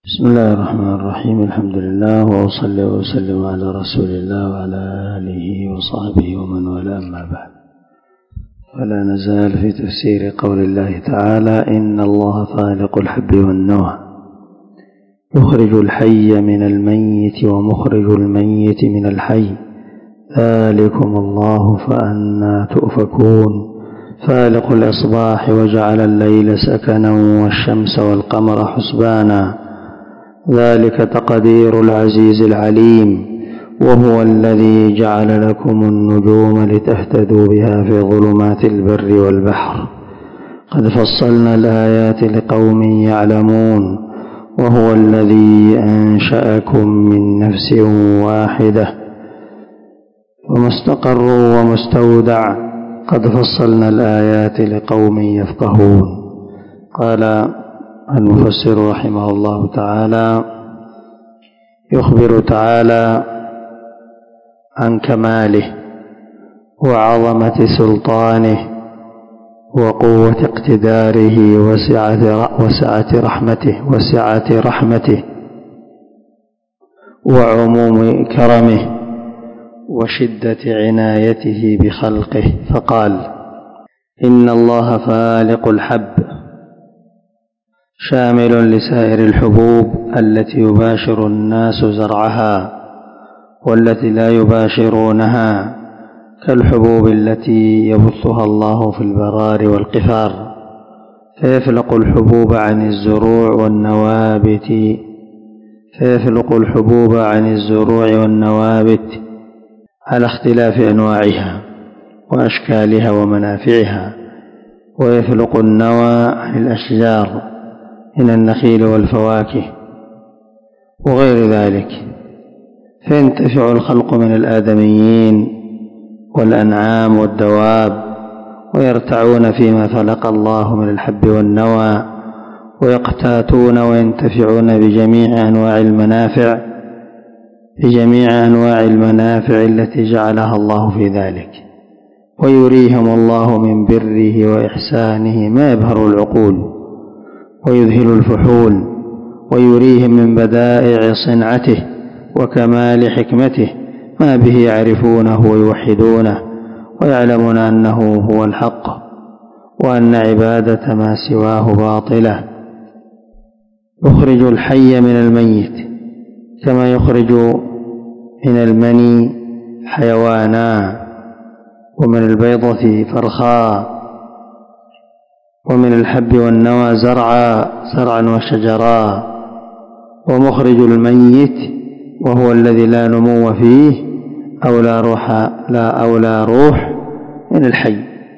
بسم الله الرحمن الرحيم. الحمد لله وأصلي وأسلم على رسول الله وعلى آله وصحبه ومن والاه، أما بعد، فلا نزال في تفسير قول الله تعالى: إن الله فالق الحب والنوى يخرج الحي من الميت ومخرج الميت من الحي ذلكم الله فأنى تؤفكون فالق الإصباح وجعل الليل سكنا والشمس والقمر حسبانا ذلك تقدير العزيز العليم وهو الذي جعل لكم النجوم لتهتدوا بها في ظلمات البر والبحر قد فصلنا الآيات لقوم يعلمون وهو الذي أنشأكم من نفس واحدة ومستقر ومستودع قد فصلنا الآيات لقوم يفقهون. قال المفسر رحمه الله تعالى: يخبر تعالى عن كماله وعظمة سلطانه وقوة اقتداره وسعة رحمته وعموم كرمه وشدة عنايته بخلقه، فقال: إن الله فالق الحب، شامل لسائر الحبوب التي يباشر الناس زرعها والتي لا يباشرونها، كالحبوب التي يبثها الله في البرار والقفار، فيفلق الحبوب عن الزروع والنوابت على اختلاف أنواعها وأشكالها ومنافعها، ويفلق النوى عن الأشجار من النخيل والفواكه وغير ذلك، فينتفع الخلق من الآدميين والأنعام والدواب، ويرتعون فيما فلق الله من الحب والنوى، ويقتاتون وينتفعون بجميع أنواع المنافع التي جعلها الله في ذلك، ويريهم الله من بره وإحسانه ما يبهر العقول ويذهل الفحول، ويريهم من بدائع صنعته وكمال حكمته ما به يعرفونه ويوحدونه ويعلمون أنه هو الحق وأن عبادة ما سواه باطلة. يخرج الحي من الميت كما يخرج من المني حيوانا، ومن البيضة فرخا، ومن الحب والنوى زرعا وشجرا، ومخرج الميت وهو الذي لا نمو فيه أو لا روح من الحي،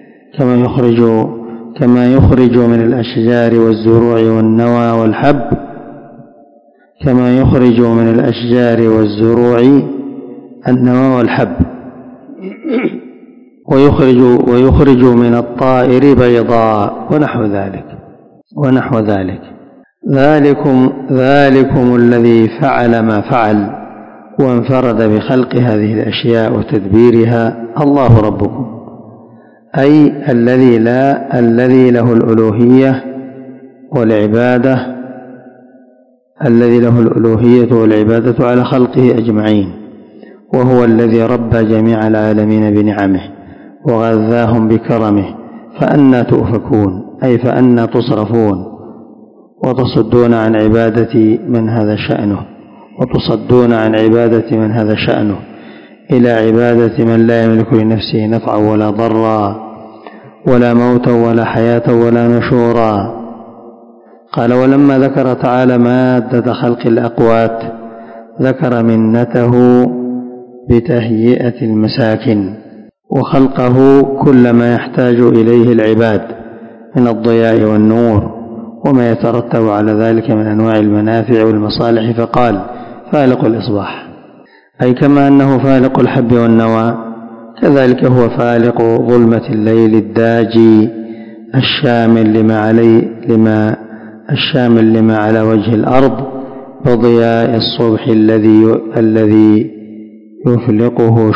كما يخرج من الأشجار والزروع والنوى والحب، كما يخرج من الأشجار والزروع النوى والحب، ويخرج من الطائر بيضاء ونحو ذلك. ذلكم الذي فعل ما فعل وانفرد بخلق هذه الأشياء وتدبيرها الله ربكم، أي الذي له الألوهية والعبادة على خلقه أجمعين، وهو الذي ربى جميع العالمين بنعمه وغذاهم بكرمه، فأنى تؤفكون، أي فأنى تصرفون وتصدون عن عبادة من هذا شأنه إلى عبادة من لا يملك لنفسه نفعا ولا ضرا ولا موتا ولا حياة ولا نشورا. قال: ولما ذكر تعالى مادة خلق الأقوات ذكر منته بتهيئة المساكن وخلقه كل ما يحتاج إليه العباد من الضياء والنور وما يترتب على ذلك من أنواع المنافع والمصالح، فقال: فالق الإصباح، أي كما أنه فالق الحب والنوى كذلك هو فالق ظلمة الليل الداجي الشامل لما على وجه الأرض وضياء الصبح الذي يفلقه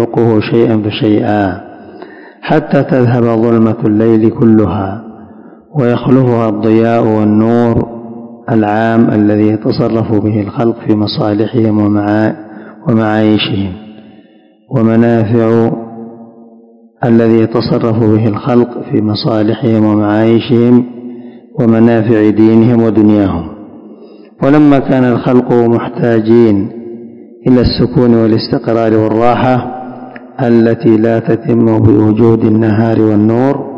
شيئا فشيئا حتى تذهب ظلمة الليل كلها ويخلفها الضياء والنور العام الذي يتصرف به الخلق في مصالحهم ومعايشهم، ومنافع الذي يتصرف به الخلق في مصالحهم ومعايشهم ومنافع دينهم ودنياهم. ولما كان الخلق محتاجين إلى السكون والاستقرار والراحة التي لا تتم بوجود النهار والنور،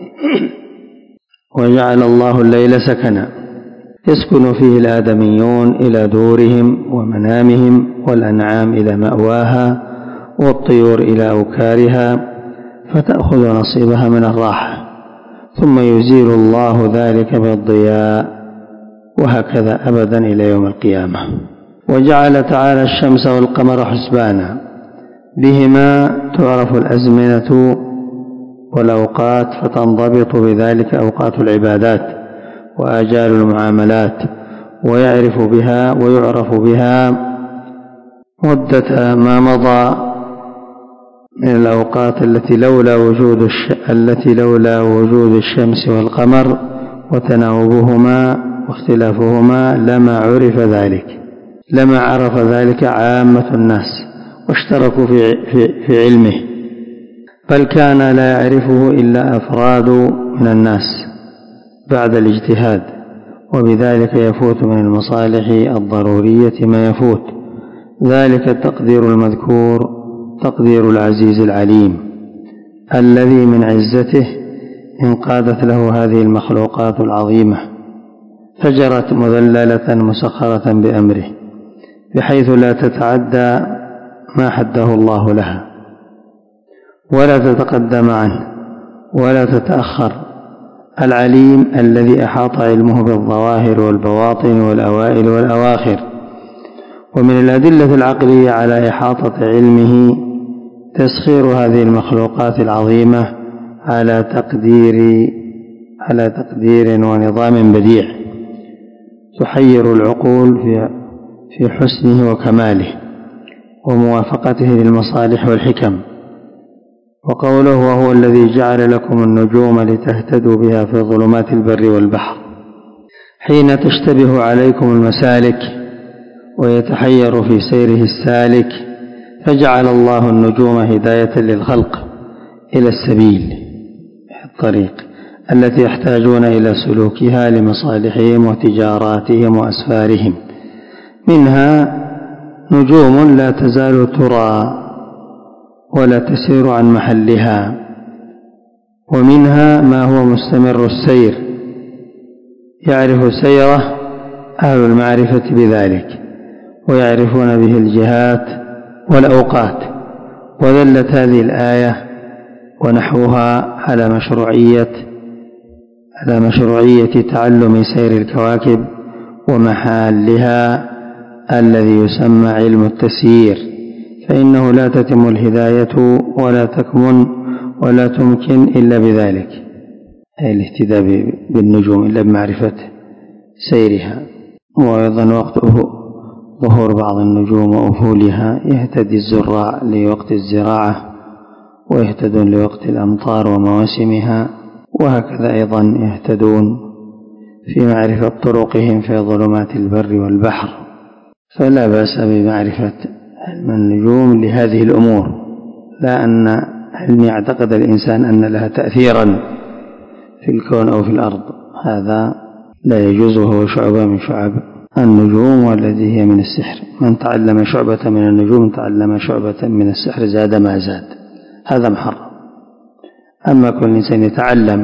وجعل الله الليل سكنا يسكن فيه الآدميون إلى دورهم ومنامهم، والأنعام إلى مأواها، والطيور إلى أوكارها، فتأخذ نصيبها من الراحة، ثم يزيل الله ذلك بالضياء، وهكذا أبدا إلى يوم القيامة. وجعل تعالى الشمس والقمر حسبانا بهما تعرف الأزمنة والأوقات، فتنضبط بذلك أوقات العبادات وآجال المعاملات، ويعرف بها مدة ما مضى من الأوقات التي لولا وجود الشمس والقمر وتناوبهما واختلافهما لما عرف ذلك عامة الناس واشتركوا في علمه، بل كان لا يعرفه إلا أفراد من الناس بعد الاجتهاد، وبذلك يفوت من المصالح الضرورية ما يفوت. ذلك التقدير المذكور تقدير العزيز العليم الذي من عزته انقادت له هذه المخلوقات العظيمة، فجرت مذللة مسخرة بأمره، بحيث لا تتعدى ما حده الله لها، ولا تتقدم عنه، ولا تتأخر. العليم الذي أحاط علمه بالظواهر والبواطن والأوائل والأواخر. ومن الأدلة العقلية على إحاطة علمه تسخير هذه المخلوقات العظيمة على تقدير ونظام بديع تحير العقول في حسنه وكماله وموافقته للمصالح والحكم. وقوله وهو الذي جعل لكم النجوم لتهتدوا بها في ظلمات البر والبحر، حين تشتبه عليكم المسالك ويتحير في سيره السالك، فجعل الله النجوم هداية للخلق إلى السبيل الطريق التي يحتاجون إلى سلوكها لمصالحهم وتجاراتهم وأسفارهم. منها نجوم لا تزال ترى ولا تسير عن محلها، ومنها ما هو مستمر السير يعرف سيره أهل المعرفة بذلك، ويعرفون به الجهات والأوقات. ودلت هذه الآية ونحوها على مشروعية تعلم سير الكواكب ومحالها الذي يسمى علم التسيير، فإنه لا تتم الهداية ولا تكمن ولا تمكن إلا بذلك، أي الاهتداء بالنجوم، إلا بمعرفة سيرها. وأيضا وقت ظهور بعض النجوم وأفولها يهتدي الزراع لوقت الزراعة، ويهتدون لوقت الأمطار ومواسمها، وهكذا أيضا يهتدون في معرفة طرقهم في ظلمات البر والبحر. فلا بأس بمعرفة علم النجوم لهذه الأمور، لا أن علم يعتقد الإنسان أن لها تأثيرا في الكون أو في الأرض، هذا لا يجوز، وهو شعبة من شعب النجوم والذي هي من السحر. من تعلم شعبة من النجوم تعلم شعبة من السحر زاد ما زاد، هذا محرم. أما كل إنسان يتعلم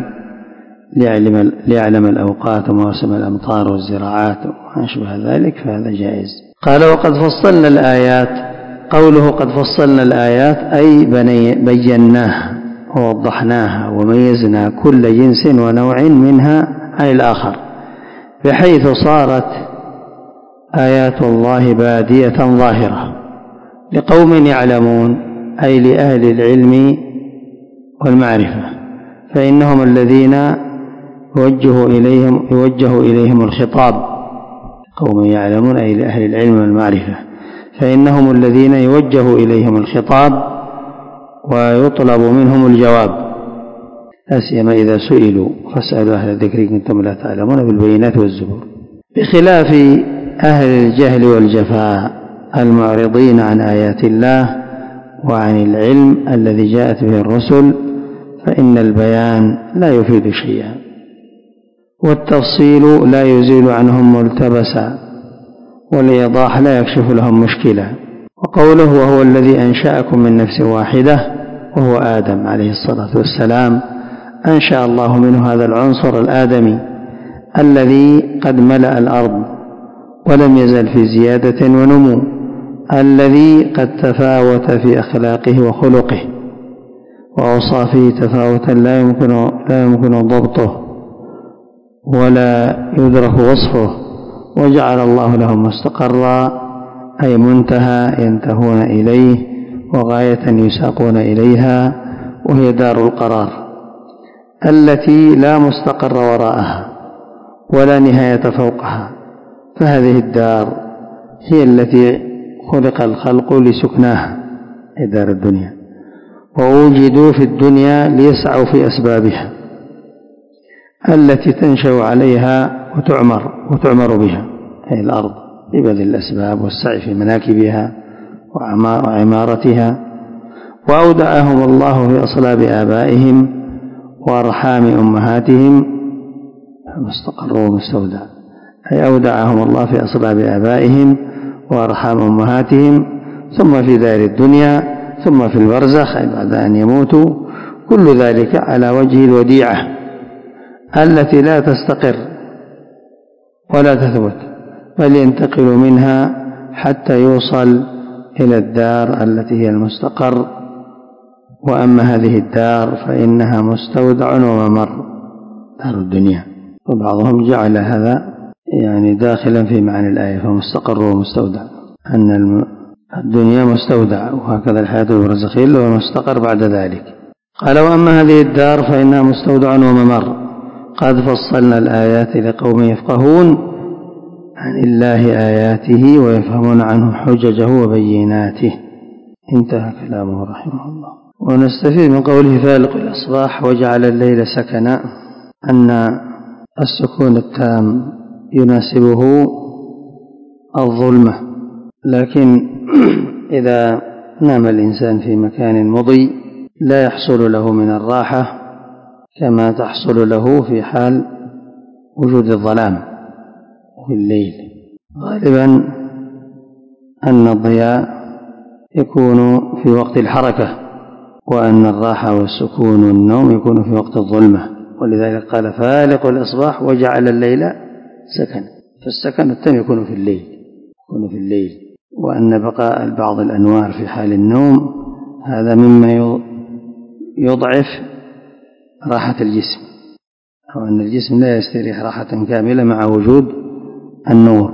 ليعلم الأوقات ومواسم الأمطار والزراعات وما أشبه ذلك فهذا جائز. قال وقد فصلنا الآيات، قوله قد فصلنا الآيات أي بيناها ووضحناها وميزنا كل جنس ونوع منها عن الآخر، بحيث صارت آيات الله بادية ظاهرة لقوم يعلمون، أي لأهل العلم والمعرفة، فإنهم الذين يوجه إليهم الخطاب. قوم يعلمون أي لأهل العلم والمعرفة، فإنهم الذين يوجه إليهم الخطاب ويطلب منهم الجواب، لا سيما إذا سئلوا فاسألوا أهل الذكر إن كنتم لا تعلمون بالبينات والزبور، بخلاف أهل الجهل والجفاء المعرضين عن آيات الله وعن العلم الذي جاءت به الرسل، فإن البيان لا يفيد شيئا، والتفصيل لا يزيل عنهم ملتبسا، والإيضاح لا يكشف لهم مشكلة. وقوله وهو الذي أنشأكم من نفس واحدة وهو آدم عليه الصلاة والسلام، أنشأ الله منه هذا العنصر الآدمي الذي قد ملأ الأرض ولم يزل في زيادة ونمو، الذي قد تفاوت في أخلاقه وخلقه وأوصافه تفاوتا لا يمكن ضبطه ولا يدرك وصفه، وجعل الله لهم مستقرا أي منتهى ينتهون إليه وغاية يساقون إليها، وهي دار القرار التي لا مستقر وراءها ولا نهاية فوقها، فهذه الدار هي التي خلق الخلق لسكناها، أي دار الدنيا، ووجدوا في الدنيا ليسعوا في أسبابها التي تنشأ عليها وتعمر بها، أي الأرض ببذل الأسباب والسعي في مناكبها وعمارتها. وأودعهم الله في أصلاب آبائهم وأرحام أمهاتهم مستقر ومستودع، أي أودعهم الله في أصلاب آبائهم وأرحام أمهاتهم، ثم في دار الدنيا، ثم في البرزخ أي بعد أن يموتوا، كل ذلك على وجه الوديعة التي لا تستقر ولا تثبت، بل ينتقل منها حتى يوصل إلى الدار التي هي المستقر. وأما هذه الدار فإنها مستودع وممر، دار الدنيا، وبعضهم جعل هذا يعني داخلا في معنى الآية، فمستقر ومستودع، أن الدنيا مستودع، وهكذا الحياة البرزخية والمستقر بعد ذلك. قال وأما هذه الدار فإنها مستودع وممر، قد فصلنا الآيات لقوم يفقهون عن الله آياته ويفهمون عنه حججه وبيناته. انتهى كلامه رحمه الله. ونستفيد من قوله فالق الأصباح وجعل الليل سكنا أن السكون التام يناسبه الظلمة، لكن إذا نام الإنسان في مكان مضيء لا يحصل له من الراحة كما تحصل له في حال وجود الظلام في الليل. غالبا أن الضياء يكون في وقت الحركة، وأن الراحة والسكون والنوم يكون في وقت الظلمة، ولذلك قال فالق الإصباح وجعل الليل سكنا، فالسكن التام يكون في الليل. وأن بقاء بعض الأنوار في حال النوم هذا مما يضعف راحة الجسم، أو أن الجسم لا يستريح راحة كاملة مع وجود النور،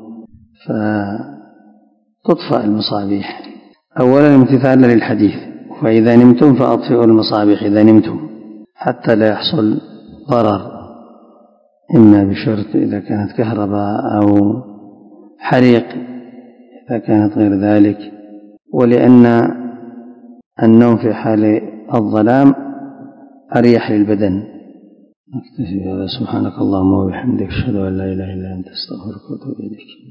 فتطفأ المصابيح أولا امتثالا للحديث، فإذا نمتم فأطفئوا المصابيح إذا نمتم حتى لا يحصل ضرر، إما بشرط إذا كانت كهرباء أو حريق إذا كانت غير ذلك، ولأن النوم في حال الظلام أريح للبدن. نكتفي بهذا. سبحانك اللهم وبحمدك أشهد أن لا إله إلا أنت أستغفرك وأتوب إليك.